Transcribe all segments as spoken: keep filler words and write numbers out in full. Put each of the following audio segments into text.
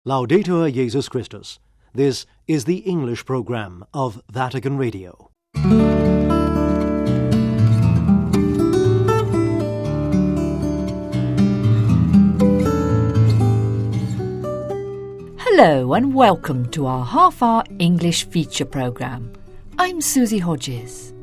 Laudetur Jesus Christus. This is the English program of Vatican Radio. Hello and welcome to our half-hour English feature programme. I'm Susie Hodges.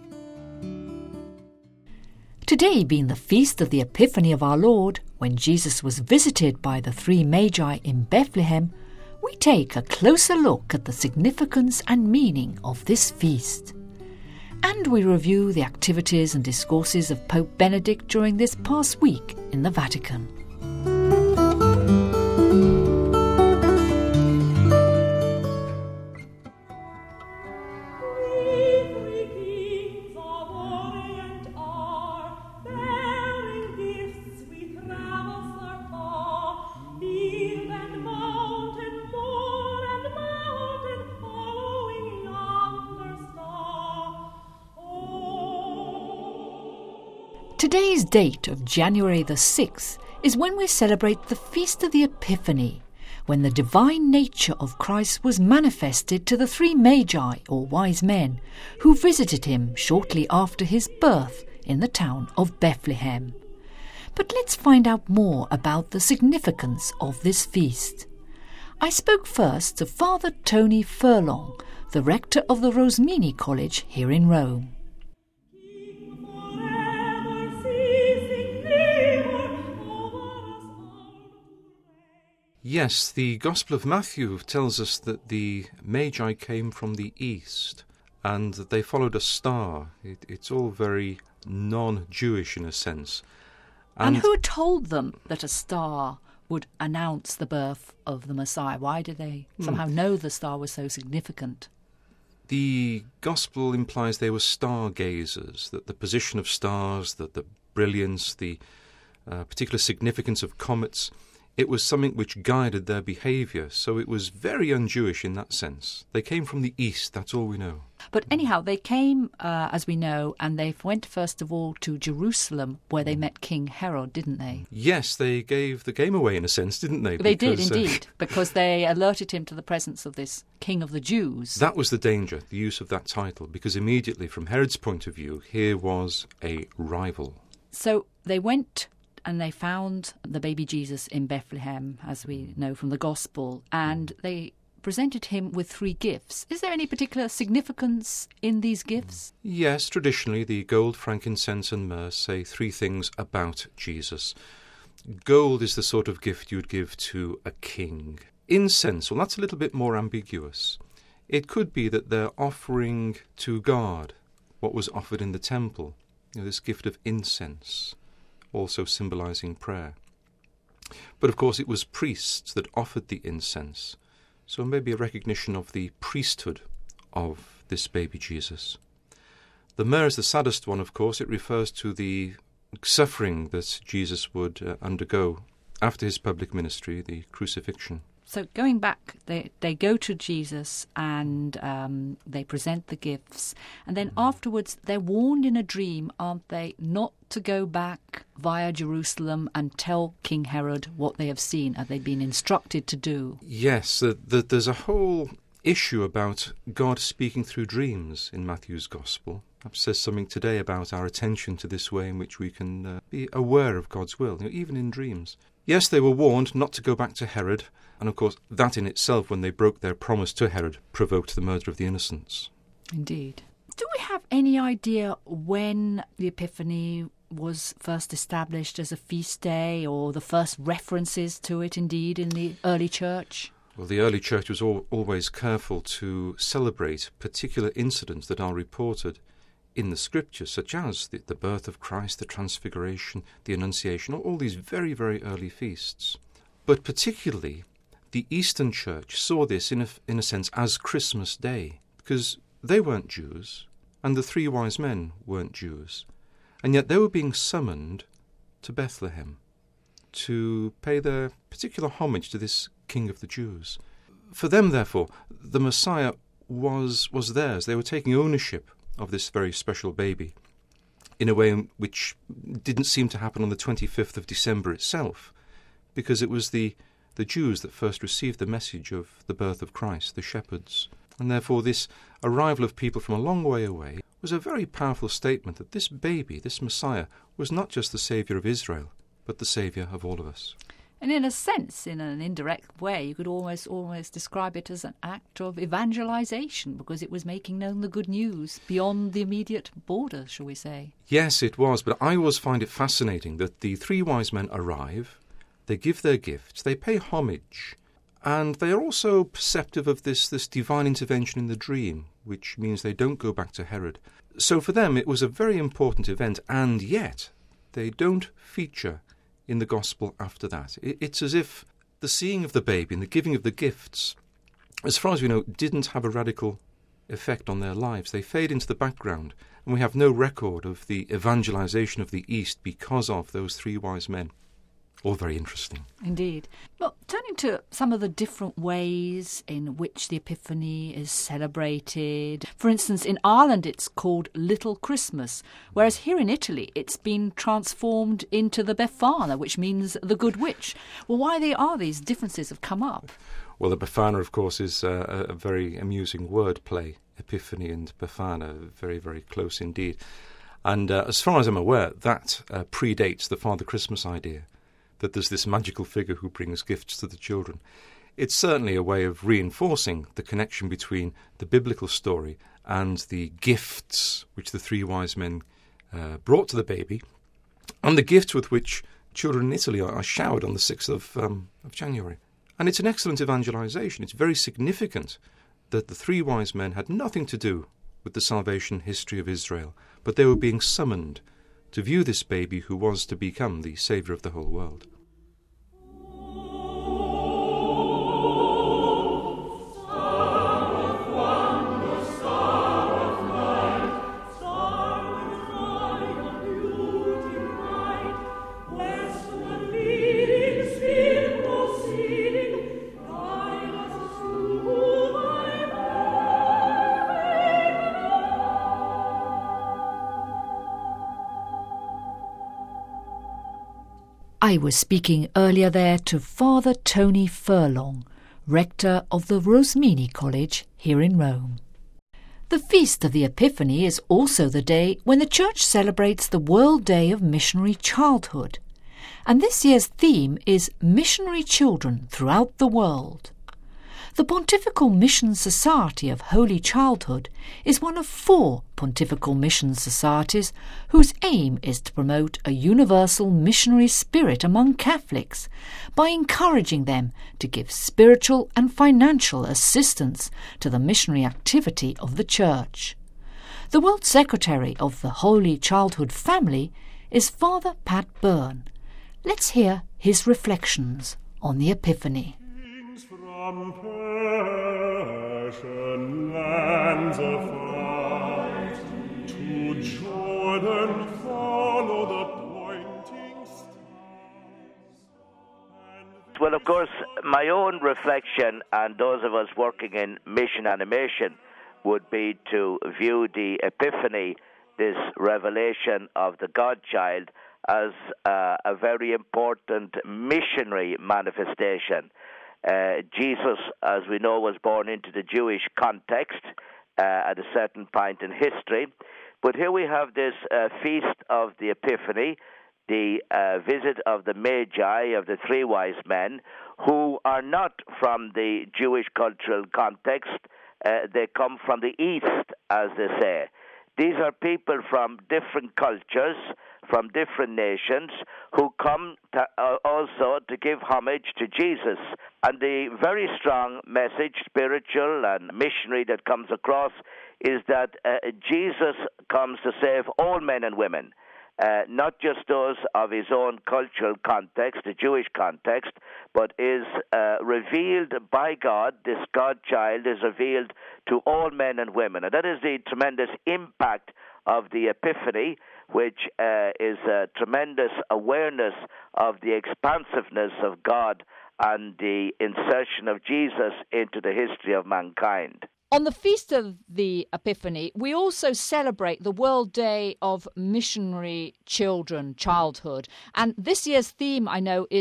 Today being the feast of the Epiphany of our Lord, when Jesus was visited by the three Magi in Bethlehem, we take a closer look at the significance and meaning of this feast. And we review the activities and discourses of Pope Benedict during this past week in the Vatican. Today's date of January the sixth is when we celebrate the Feast of the Epiphany, when the divine nature of Christ was manifested to the three Magi, or wise men, who visited him shortly after his birth in the town of Bethlehem. But let's find out more about the significance of this feast. I spoke first to Father Tony Furlong, the rector of the Rosmini College here in Rome. Yes, the Gospel of Matthew tells us that the Magi came from the east and that they followed a star. It, it's all very non-Jewish in a sense. And, and who told them that a star would announce the birth of the Messiah? Why did they somehow hmm. know the star was so significant? The Gospel implies they were stargazers, that the position of stars, that the brilliance, the uh, particular significance of comets, it was something which guided their behaviour, so it was very un-Jewish in that sense. They came from the east, that's all we know. But anyhow, they came, uh, as we know, and they went first of all to Jerusalem, where they met King Herod, didn't they? Yes, they gave the game away in a sense, didn't they? They because, did, indeed, uh, because they alerted him to the presence of this King of the Jews. That was the danger, the use of that title, because immediately, from Herod's point of view, here was a rival. So they went and they found the baby Jesus in Bethlehem, as we know from the Gospel, and they presented him with three gifts. Is there any particular significance in these gifts? Yes, traditionally the gold, frankincense and myrrh say three things about Jesus. Gold is the sort of gift you'd give to a king. Incense, well, that's a little bit more ambiguous. It could be that they're offering to God what was offered in the temple, you know, this gift of incense, also symbolizing prayer. But of course it was priests that offered the incense, so maybe a recognition of the priesthood of this baby Jesus. The myrrh is the saddest one, of course. It refers to the suffering that Jesus would uh, undergo after his public ministry, the crucifixion. So going back, they, they go to Jesus and um, they present the gifts. And then afterwards, they're warned in a dream, aren't they, not to go back via Jerusalem and tell King Herod what they have seen, as they've been instructed to do. Yes, uh, the, there's a whole issue about God speaking through dreams in Matthew's Gospel. Perhaps says something today about our attention to this way in which we can uh, be aware of God's will, you know, even in dreams. Yes, they were warned not to go back to Herod, and of course that in itself, when they broke their promise to Herod, provoked the murder of the innocents. Indeed. Do we have any idea when the Epiphany was first established as a feast day, or the first references to it indeed in the early church? Well, the early church was al- always careful to celebrate particular incidents that are reported in the scriptures, such as the, the birth of Christ, the transfiguration, the Annunciation, all, all these very, very early feasts. But particularly, the Eastern Church saw this, in a, in a sense, as Christmas Day, because they weren't Jews, and the three wise men weren't Jews, and yet they were being summoned to Bethlehem to pay their particular homage to this King of the Jews. For them, therefore, the Messiah was was theirs. They were taking ownership of this very special baby in a way which didn't seem to happen on the twenty-fifth of December itself, because it was the the Jews that first received the message of the birth of Christ, the shepherds. And therefore this arrival of people from a long way away was a very powerful statement that this baby, this Messiah, was not just the saviour of Israel, but the saviour of all of us. And in a sense, in an indirect way, you could almost almost describe it as an act of evangelization, because it was making known the good news beyond the immediate border, shall we say. Yes, it was, but I always find it fascinating that the three wise men arrive, they give their gifts, they pay homage, and they are also perceptive of this, this divine intervention in the dream, which means they don't go back to Herod. So for them it was a very important event, and yet they don't feature in the gospel after that. It's as if the seeing of the baby and the giving of the gifts, as far as we know, didn't have a radical effect on their lives. They fade into the background, and we have no record of the evangelization of the East because of those three wise men. All very interesting. Indeed. Well, turning to some of the different ways in which the Epiphany is celebrated. For instance, in Ireland it's called Little Christmas, whereas here in Italy it's been transformed into the Befana, which means the Good Witch. Well, why they are these differences have come up? Well, the Befana, of course, is uh, a very amusing word play. Epiphany and Befana, very, very close indeed. And uh, as far as I'm aware, that uh, predates the Father Christmas idea, that there's this magical figure who brings gifts to the children. It's certainly a way of reinforcing the connection between the biblical story and the gifts which the three wise men uh, brought to the baby, and the gifts with which children in Italy are, are showered on the sixth of, um, of January. And it's an excellent evangelization. It's very significant that the three wise men had nothing to do with the salvation history of Israel, but they were being summoned to view this baby who was to become the saviour of the whole world. I was speaking earlier there to Father Tony Furlong, rector of the Rosmini College here in Rome. The Feast of the Epiphany is also the day when the Church celebrates the World Day of Missionary Childhood, and this year's theme is Missionary Children Throughout the World. The Pontifical Mission Society of Holy Childhood is one of four pontifical mission societies whose aim is to promote a universal missionary spirit among Catholics by encouraging them to give spiritual and financial assistance to the missionary activity of the Church. The World Secretary of the Holy Childhood Family is Father Pat Byrne. Let's hear his reflections on the Epiphany. From Persian lands afar to Jordan follow the pointing stars. Well, of course, my own reflection and those of us working in mission animation would be to view the Epiphany, this revelation of the God-child, as uh, a very important missionary manifestation. Uh, Jesus, as we know, was born into the Jewish context uh, at a certain point in history. But here we have this uh, Feast of the Epiphany, the uh, visit of the Magi, of the three wise men, who are not from the Jewish cultural context. Uh, they come from the East, as they say. These are people from different cultures, from different nations, who come to, uh, also to give homage to Jesus. And the very strong message, spiritual and missionary, that comes across is that uh, Jesus comes to save all men and women, uh, not just those of his own cultural context, the Jewish context, but is uh, revealed by God. This God-child is revealed to all men and women. And that is the tremendous impact of the Epiphany, which uh, is a tremendous awareness of the expansiveness of God and the insertion of Jesus into the history of mankind. On the Feast of the Epiphany, we also celebrate the World Day of Missionary Children, Childhood. And this year's theme, I know, is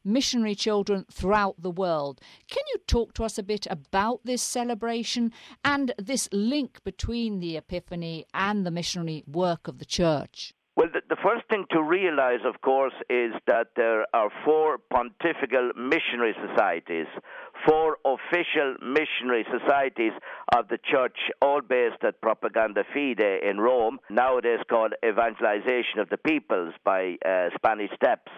missionary children throughout the world. Can you talk to us a bit about this celebration and this link between the Epiphany and the missionary work of the Church? Well, the, the first thing to realize, of course, is that there are four pontifical missionary societies, four official missionary societies of the Church, all based at Propaganda Fide in Rome, nowadays called Evangelization of the Peoples by uh, Spanish Steps.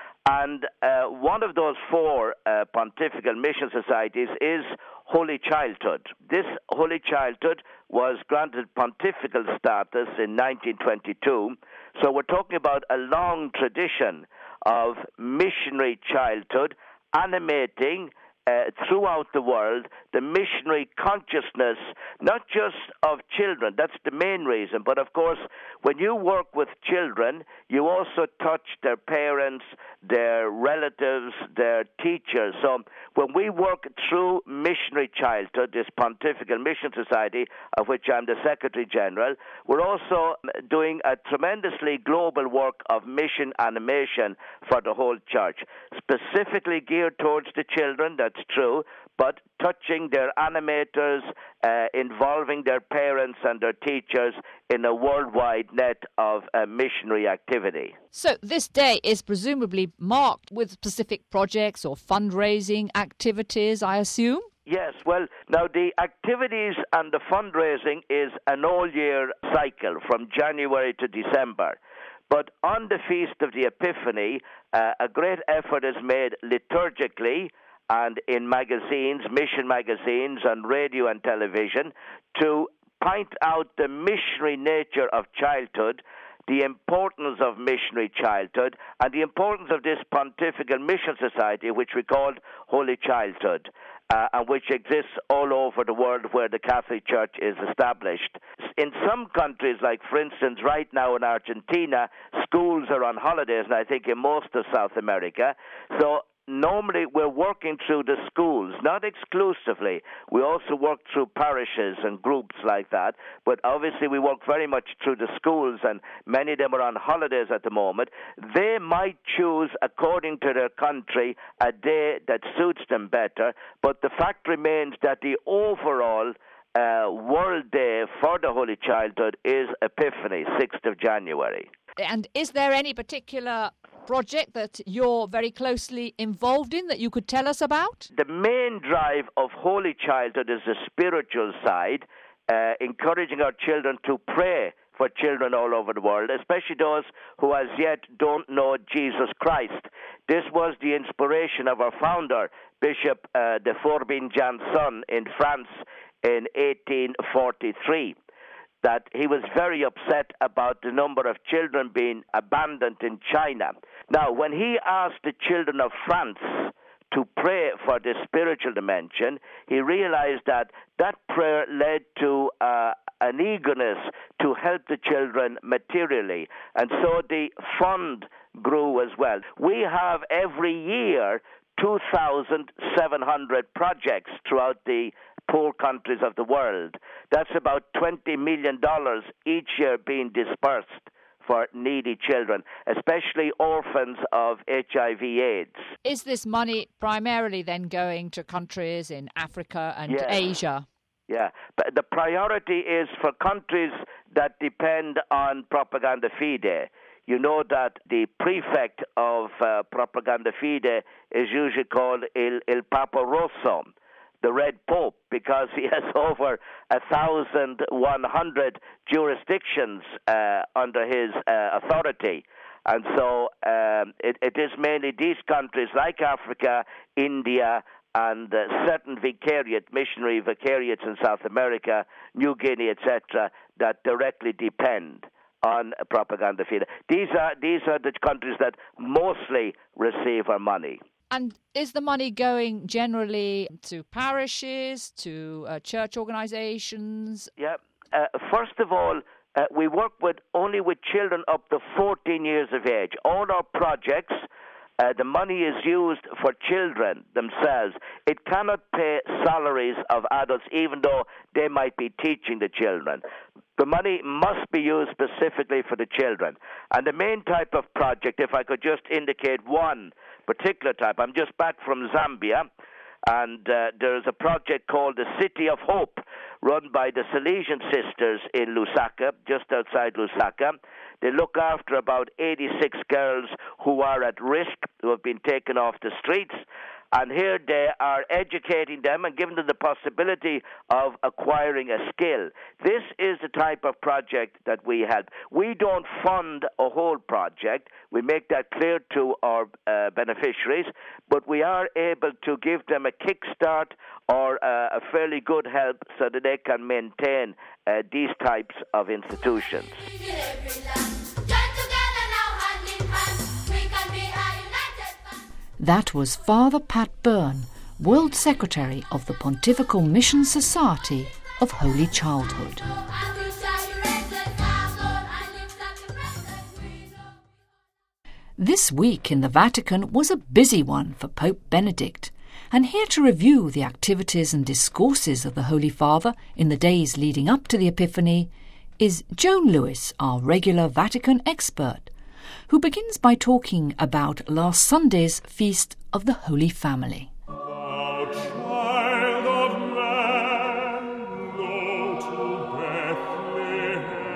And uh, one of those four uh, pontifical mission societies is Holy Childhood. This Holy Childhood was granted pontifical status in nineteen twenty-two. So we're talking about a long tradition of missionary childhood animating uh, throughout the world the missionary consciousness, not just of children, that's the main reason, but of course when you work with children, you also touch their parents, their relatives, their teachers. So when we work through missionary childhood, this Pontifical Mission Society, of which I'm the Secretary General, we're also doing a tremendously global work of mission animation for the whole church, specifically geared towards the children, that's true, but touching their animators, uh, involving their parents and their teachers in a worldwide net of uh, missionary activity. So this day is presumably marked with specific projects or fundraising activities, I assume? Yes, well, now the activities and the fundraising is an all-year cycle from January to December. But on the Feast of the Epiphany, uh, a great effort is made liturgically and in magazines, mission magazines, on radio and television, to point out the missionary nature of childhood, the importance of missionary childhood, and the importance of this Pontifical Mission Society, which we called Holy Childhood, uh, and which exists all over the world where the Catholic Church is established. In some countries, like for instance right now in Argentina, schools are on holidays, and I think in most of South America. So normally we're working through the schools, not exclusively. We also work through parishes and groups like that, but obviously we work very much through the schools, and many of them are on holidays at the moment. They might choose, according to their country, a day that suits them better, but the fact remains that the overall uh, World Day for the Holy Childhood is Epiphany, sixth of January. And is there any particular project that you're very closely involved in that you could tell us about? The main drive of Holy Childhood is the spiritual side, uh, encouraging our children to pray for children all over the world, especially those who as yet don't know Jesus Christ. This was the inspiration of our founder, Bishop uh, de Forbin-Janson in France in eighteen forty-three. That he was very upset about the number of children being abandoned in China. Now, when he asked the children of France to pray for the spiritual dimension, he realized that that prayer led to uh, an eagerness to help the children materially. And so the fund grew as well. We have every year two thousand seven hundred projects throughout the poor countries of the world. That's about twenty million dollars each year being dispersed for needy children, especially orphans of H I V AIDS. Is this money primarily then going to countries in Africa and yes. Asia? Yeah, but the priority is for countries that depend on Propaganda Fide. You know that the prefect of uh, Propaganda Fide is usually called Il, Il Papa Rosso, the Red Pope, because he has over one thousand one hundred jurisdictions uh, under his uh, authority. And so um, it, it is mainly these countries like Africa, India, and uh, certain vicariate, missionary vicariates in South America, New Guinea, et cetera, that directly depend on Propaganda Fide. These are, these are the countries that mostly receive our money. And is the money going generally to parishes, to uh, church organizations? Yeah. Uh, first of all, uh, we work with only with children up to fourteen years of age. All our projects, uh, the money is used for children themselves. It cannot pay salaries of adults, even though they might be teaching the children. The money must be used specifically for the children. And the main type of project, if I could just indicate one particular type. I'm just back from Zambia, and uh, there's a project called the City of Hope, run by the Salesian Sisters in Lusaka, just outside Lusaka. They look after about eighty-six girls who are at risk, who have been taken off the streets. And here they are educating them and giving them the possibility of acquiring a skill. This is the type of project that we help. We don't fund a whole project. We make that clear to our uh, beneficiaries, but we are able to give them a kickstart or uh, a fairly good help so that they can maintain uh, these types of institutions. That was Father Pat Byrne, World Secretary of the Pontifical Mission Society of Holy Childhood. This week in the Vatican was a busy one for Pope Benedict, and here to review the activities and discourses of the Holy Father in the days leading up to the Epiphany is Joan Lewis, our regular Vatican expert, who begins by talking about last Sunday's Feast of the Holy Family. Thou child of man, go to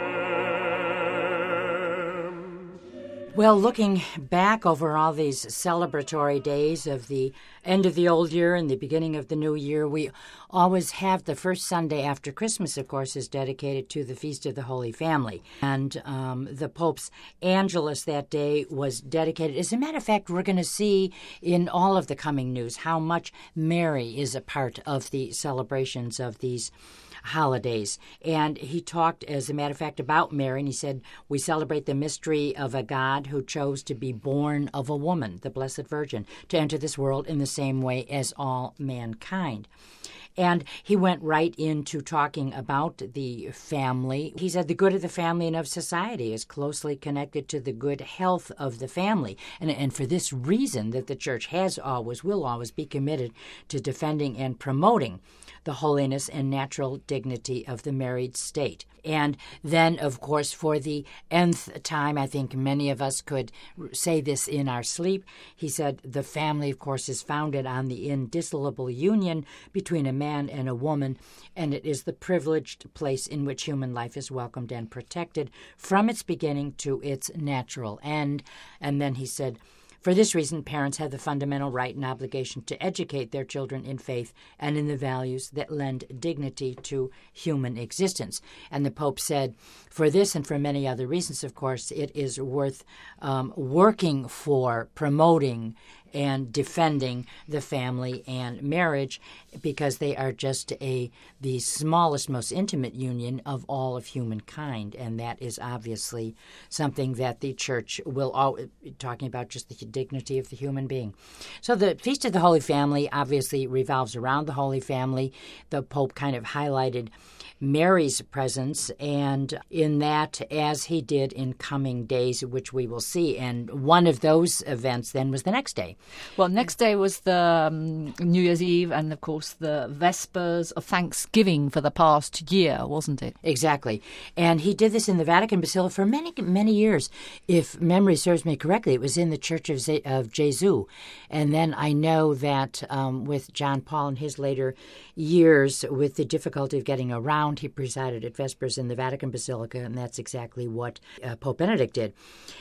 Bethlehem. Well, looking back over all these celebratory days of the end of the old year and the beginning of the new year, we always have the first Sunday after Christmas, of course, is dedicated to the Feast of the Holy Family. And um, the Pope's Angelus that day was dedicated. As a matter of fact, we're going to see in all of the coming news how much Mary is a part of the celebrations of these holidays. And he talked, as a matter of fact, about Mary, and he said, we celebrate the mystery of a God who chose to be born of a woman, the Blessed Virgin, to enter this world in the same way as all mankind. And he went right into talking about the family. He said the good of the family and of society is closely connected to the good health of the family. And, and for this reason that the Church has always, will always be committed to defending and promoting the holiness and natural dignity of the married state. And then, of course, for the nth time, I think many of us could say this in our sleep, he said the family, of course, is founded on the indissoluble union between a man and a woman, and it is the privileged place in which human life is welcomed and protected from its beginning to its natural end. And then he said, for this reason, parents have the fundamental right and obligation to educate their children in faith and in the values that lend dignity to human existence. And the Pope said, for this and for many other reasons, of course, it is worth um, working for, promoting, and defending the family and marriage, because they are just a the smallest, most intimate union of all of humankind, and that is obviously something that the Church will always talking about, just the dignity of the human being. So the Feast of the Holy Family obviously revolves around the Holy Family. The Pope kind of highlighted Mary's presence, and in that, as he did in coming days, which we will see. And one of those events then was the next day. Well, next day was the um, New Year's Eve and, of course, the Vespers of Thanksgiving for the past year, wasn't it? Exactly. And he did this in the Vatican Basilica for many, many years. If memory serves me correctly, it was in the Church of, Z- of Jesu. And then I know that um, with John Paul in his later years, with the difficulty of getting around, he presided at Vespers in the Vatican Basilica, and that's exactly what uh, Pope Benedict did.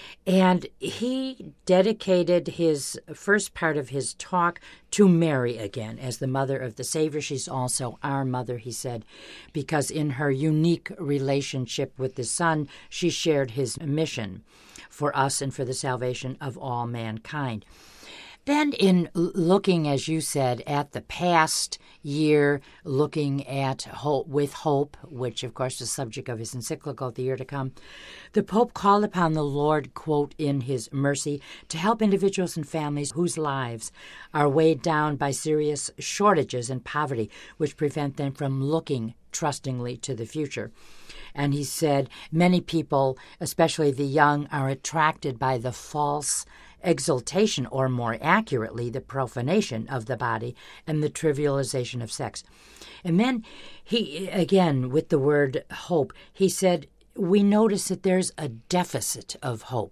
And he dedicated his first part of his talk to Mary again as the mother of the Savior. She's also our mother, he said, because in her unique relationship with the Son, she shared his mission for us and for the salvation of all mankind. Then in looking, as you said, at the past year, looking at hope, with hope, which of course is the subject of his encyclical, The Year to Come, the Pope called upon the Lord, quote, in his mercy, to help individuals and families whose lives are weighed down by serious shortages and poverty, which prevent them from looking trustingly to the future. And he said, many people, especially the young, are attracted by the false exaltation, or more accurately, the profanation of the body and the trivialization of sex. And then he, again, with the word hope, he said, we notice that there's a deficit of hope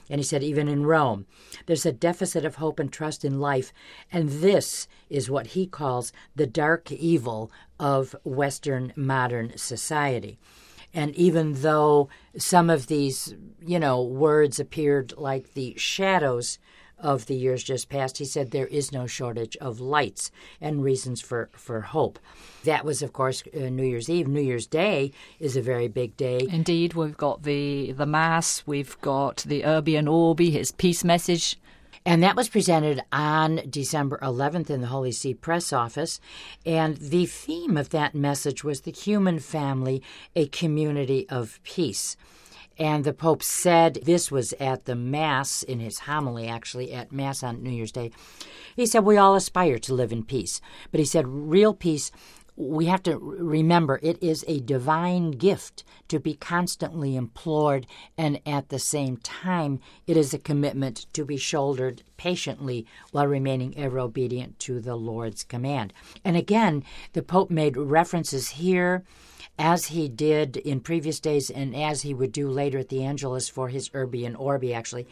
And he said, even in Rome, there's a deficit of hope and trust in life, and this is what he calls the dark evil of Western modern society. And even though some of these, you know, words appeared like the shadows of the years just past, he said there is no shortage of lights and reasons for, for hope. That was, of course, uh, New Year's Eve. New Year's Day is a very big day. Indeed, we've got the, the Mass, we've got the Urbi and Orbi, his peace message. And that was presented on December eleventh in the Holy See Press Office. And the theme of that message was the human family, a community of peace. And the Pope said, this was at the Mass, in his homily actually, at Mass on New Year's Day. He said, we all aspire to live in peace. But he said, real peace, we have to remember, it is a divine gift to be constantly implored, and at the same time, it is a commitment to be shouldered patiently while remaining ever obedient to the Lord's command. And again, the Pope made references here, as he did in previous days and as he would do later at the Angelus for his Urbi and Orbi, actually.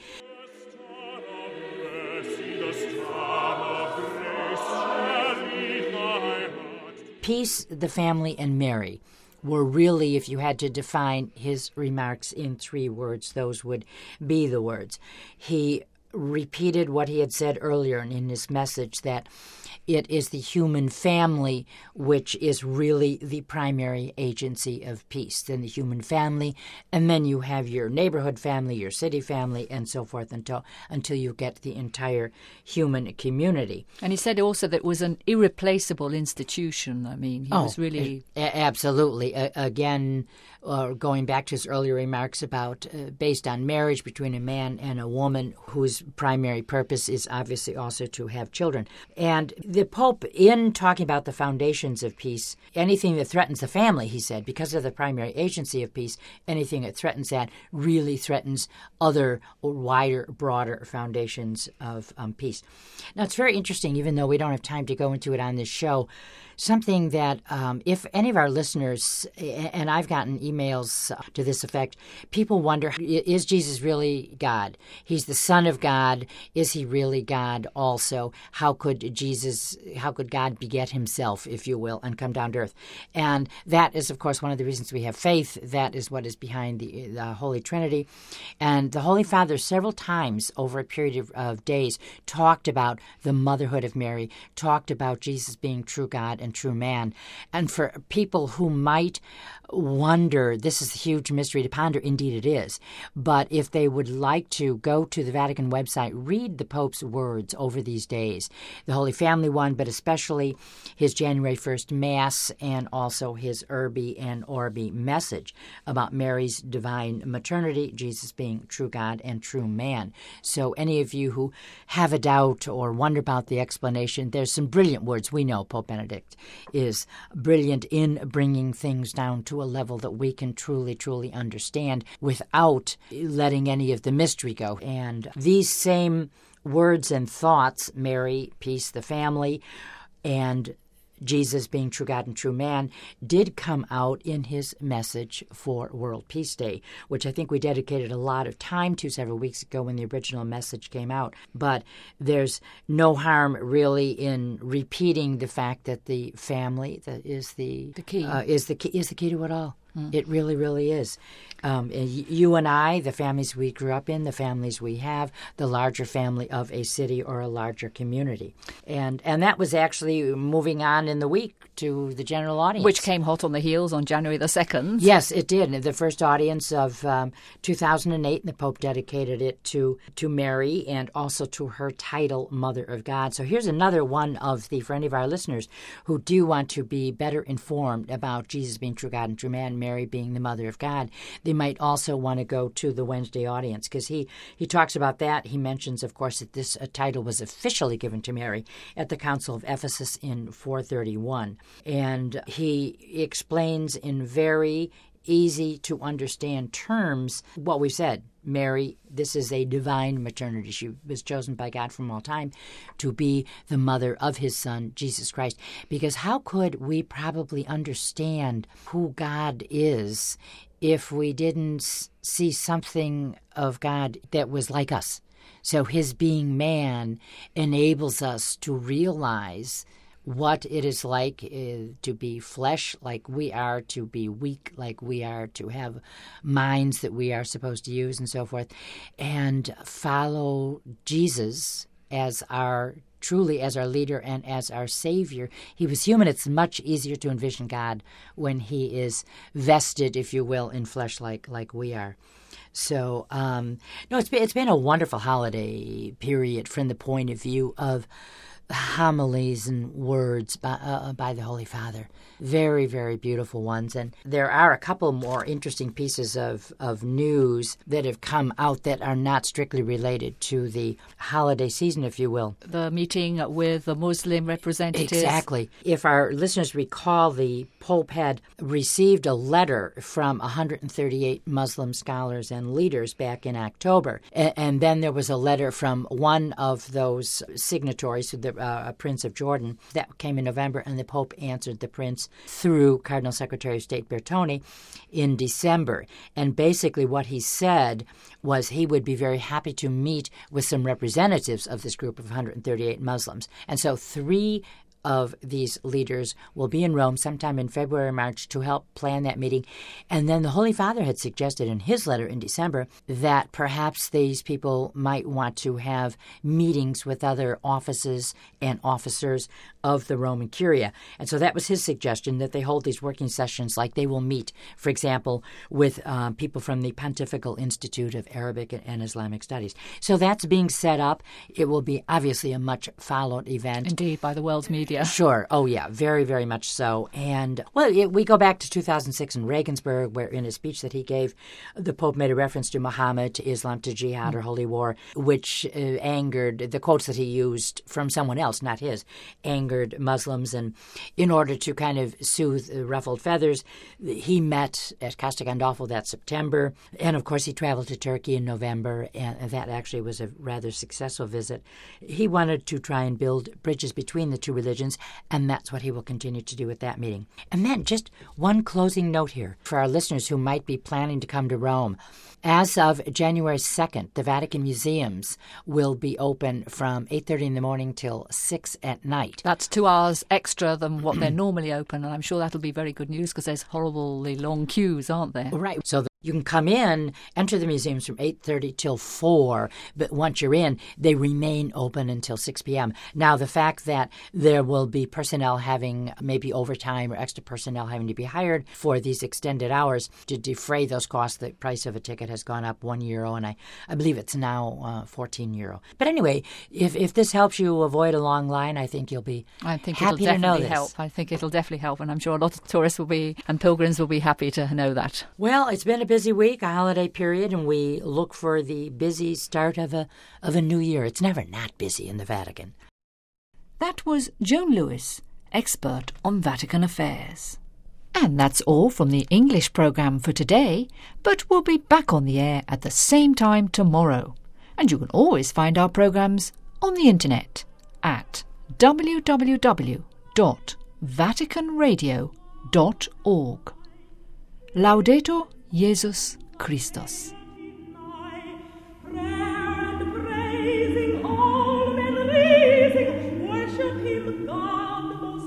Peace, the family, and Mary were really, if you had to define his remarks in three words, those would be the words. He repeated what he had said earlier in his message, that it is the human family which is really the primary agency of peace. Then the human family, and then you have your neighborhood family, your city family, and so forth until until you get the entire human community. And he said also that it was an irreplaceable institution. I mean, he oh, was really... A- absolutely. A- again, uh, going back to his earlier remarks about uh, based on marriage between a man and a woman whose primary purpose is obviously also to have children. And the Pope, in talking about the foundations of peace, anything that threatens the family, he said, because of the primary agency of peace, anything that threatens that really threatens other wider, broader foundations of um, peace. Now, it's very interesting, even though we don't have time to go into it on this show, something that um, if any of our listeners, and I've gotten emails to this effect, people wonder, is Jesus really God? He's the Son of God. Is he really God also? How could Jesus, how could God beget himself, if you will, and come down to earth? And that is, of course, one of the reasons we have faith. That is what is behind the, the Holy Trinity. And the Holy Father several times over a period of, of days talked about the motherhood of Mary, talked about Jesus being true God and true man. And for people who might wonder, this is a huge mystery to ponder, indeed it is, but if they would like to go to the Vatican website, read the Pope's words over these days, the Holy Family one, but especially his January first Mass and also his Urbi and Orbi message about Mary's divine maternity, Jesus being true God and true man. So any of you who have a doubt or wonder about the explanation, there's some brilliant words. We know Pope Benedict is brilliant in bringing things down to a level that we can truly, truly understand without letting any of the mystery go. And these same words and thoughts, Mary, peace, the family, and Jesus being true God and true man, did come out in his message for World Peace Day, which I think we dedicated a lot of time to several weeks ago when the original message came out. But there's no harm really in repeating the fact that the family that is the, the key uh, is the key is the key to it all. Mm. It really, really is. Um, you and I, the families we grew up in, the families we have, the larger family of a city or a larger community. And and that was actually moving on in the week to the general audience. Which came hot on the heels on January the second. Yes, it did. The first audience of um, two thousand eight, and the Pope dedicated it to, to Mary and also to her title, Mother of God. So here's another one of the, for any of our listeners who do want to be better informed about Jesus being true God and true man, Mary being the Mother of God, they might also want to go to the Wednesday audience, because he, he talks about that. He mentions, of course, that this uh, title was officially given to Mary at the Council of Ephesus in four thirty-one. And he explains in very easy to understand terms what we said. Mary. This is a divine maternity. She was chosen by God from all time to be the mother of his son, Jesus Christ. Because how could we probably understand who God is if we didn't see something of God that was like us? So his being man enables us to realize what it is like uh, to be flesh like we are, to be weak like we are, to have minds that we are supposed to use and so forth, and follow Jesus as our, truly as our leader and as our Savior. He was human. It's much easier to envision God when he is vested, if you will, in flesh like, like we are. So, um, no, it's been, it's been a wonderful holiday period from the point of view of homilies and words by, uh, by the Holy Father. Very, very beautiful ones. And there are a couple more interesting pieces of, of news that have come out that are not strictly related to the holiday season, if you will. The meeting with the Muslim representatives. Exactly. If our listeners recall, the Pope had received a letter from one hundred thirty-eight Muslim scholars and leaders back in October. And, and then there was a letter from one of those signatories, the uh, Prince of Jordan, that came in November, and the Pope answered the Prince through Cardinal Secretary of State Bertone in December. And basically what he said was he would be very happy to meet with some representatives of this group of one hundred thirty-eight Muslims. And so three of these leaders will be in Rome sometime in February or March to help plan that meeting. And then the Holy Father had suggested in his letter in December that perhaps these people might want to have meetings with other offices and officers of the Roman Curia. And so that was his suggestion, that they hold these working sessions, like they will meet, for example, with um, people from the Pontifical Institute of Arabic and Islamic Studies. So that's being set up. It will be obviously a much followed event. Indeed, by the world's media. Sure. Oh, yeah. Very, very much so. And, well, it, we go back to two thousand six in Regensburg, where in a speech that he gave, the Pope made a reference to Muhammad, to Islam, to jihad or holy war, which uh, angered, the quotes that he used from someone else, not his, angered Muslims. And in order to kind of soothe uh, ruffled feathers, he met at Costa Gandolfo that September. And, of course, he traveled to Turkey in November, and that actually was a rather successful visit. He wanted to try and build bridges between the two religions, and that's what he will continue to do at that meeting. And then just one closing note here for our listeners who might be planning to come to Rome. As of January second, the Vatican museums will be open from eight thirty in the morning till six at night. That's two hours extra than what they're normally open, and I'm sure that'll be very good news because there's horribly long queues, aren't there? Right. So the You can come in, enter the museums from eight thirty till four, but once you're in, they remain open until six p.m. Now, the fact that there will be personnel having maybe overtime or extra personnel having to be hired for these extended hours to defray those costs, the price of a ticket has gone up one euro, and I, I believe it's now uh, fourteen euro. But anyway, if if this helps you avoid a long line, I think you'll be I think happy it'll to know definitely this. help. I think it'll definitely help, and I'm sure a lot of tourists will be and pilgrims will be happy to know that. Well, it's been a busy week, a holiday period, and we look for the busy start of a of a new year. It's never not busy in the Vatican. That was Joan Lewis, expert on Vatican affairs. And that's all from the English programme for today, but we'll be back on the air at the same time tomorrow. And you can always find our programmes on the internet at w w w dot vatican radio dot org. Laudetur Jesus Christus. Praising all men raising, worship him, God the most